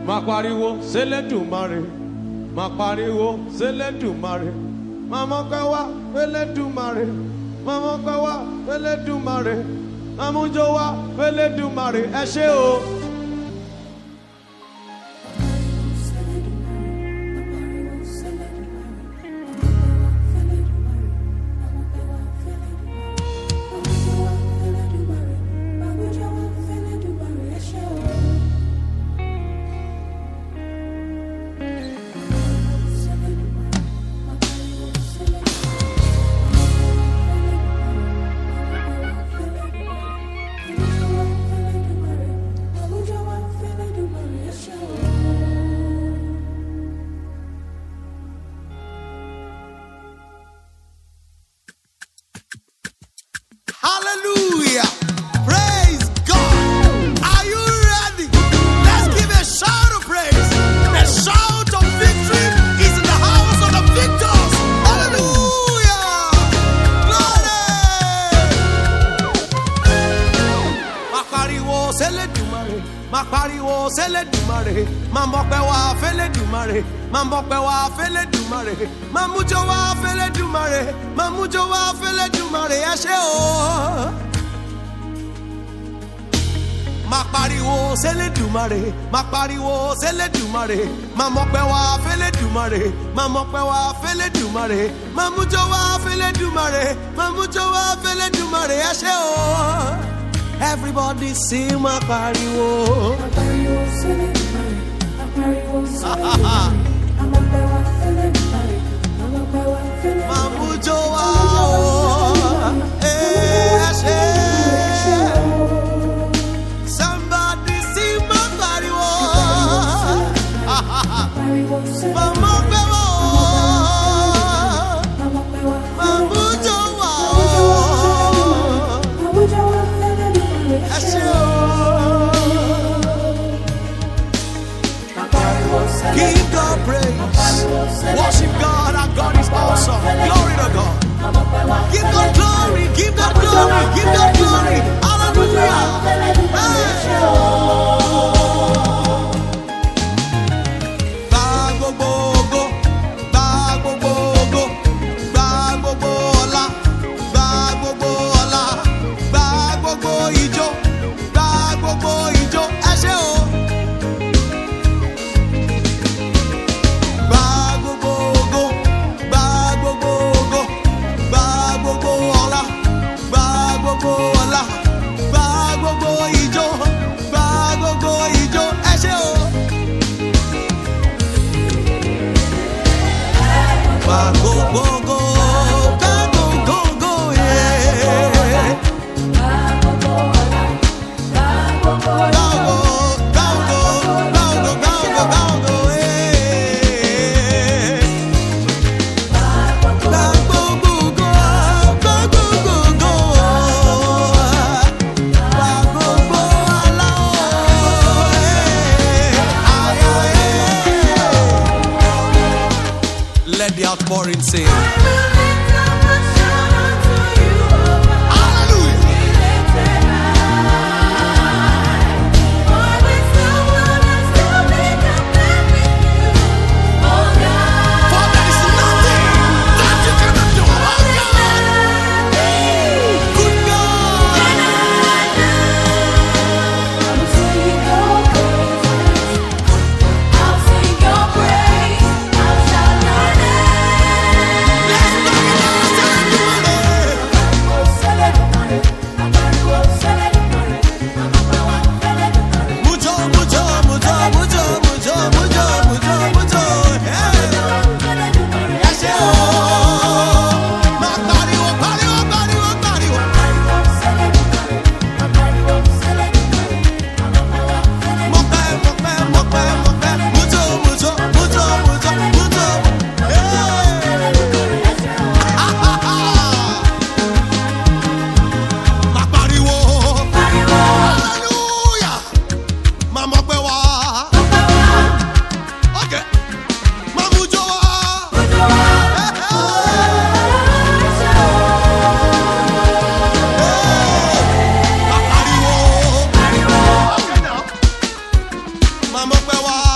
máa pariwo s'Ẹlẹ́dùmarè, máa pariwo s'Ẹlẹ́dùmarè, máa mọ́pẹ́ wá f'Ẹlẹ́dùmarè, máa mọ́pẹ́ wá f'Ẹlẹ́dùmarè, máa mújó wá f'Ẹlẹ́dùmarè. Ẹ ṣé o. Hallelujah. Praise God. Are you ready? Let's give a shout of praise. The shout of victory is in the house of the victors. Hallelujah. Glory. Máa pariwo s'Ẹlẹ́dùmarè, máa pariwo s'Ẹlẹ́dùmarè, máa mọ́pẹ́ wá f'Ẹlẹ́dùmarè, máa mọ́pẹ́ wá f'Ẹlẹ́dùmarè, máa mújó wá f'Ẹlẹ́dùmarè, máa mújó wá f'Ẹlẹ́dùmarè. Ẹ ṣé o. Máa pariwo s'Ẹlẹ́dùmarè, máa pariwo s'Ẹlẹ́dùmarè, máa mọ́pẹ́ wá f'Ẹlẹ́dùmarè, máa mọ́pẹ́ wá f'Ẹlẹ́dùmarè, máa mújó wá f'Ẹlẹ́dùmarè, máa mújó wá f'Ẹlẹ́dùmarè. Ẹ ṣé o. Everybody sing, máa pariwo. Máa pariwo s'Ẹlẹ́dùmarè, máa pariwo s'Ẹlẹ́dùmarè, máa mọ́pẹ́ wá f'Ẹlẹ́dùmarè, máa mọ́pẹ́ wá f'Ẹlẹ́dùmarè. Máa mújó wá o. Ẹ ṣé. Somebody sing, máa pariwo. Máa mọ́pẹ́ wá o. Máa mújó wá o. Ẹ ṣé o. Give God praise. Worship God. Our God is awesome. Glory to God. Give God glory. Give God glory. Give God glory. Hallelujah. Hey. Gba gbogbo ògo, gba gbogbo ògo, gba gbogbo ọlá, gba gbogbo ọlá, gba gbogbo ijó, gba gbogbo ijó. Ẹ ṣé o. Gba gbogbo ògo, gba gbogbo ògo, gba gbogbo ọlá, gba gbogbo ọlá, gba gbogbo ijó, gba gbogbo ijó. Ẹ ṣé o. Gba gbogbo ògo, gba gbogbo ògo, yeah. Gba gbogbo, gba gbogbo, gba gbogbo, yeah. Gba gbogbo ògo, gba gbogbo ògo, gba gbogbo ọlá, yeah. Let the outpouring sing. Mama,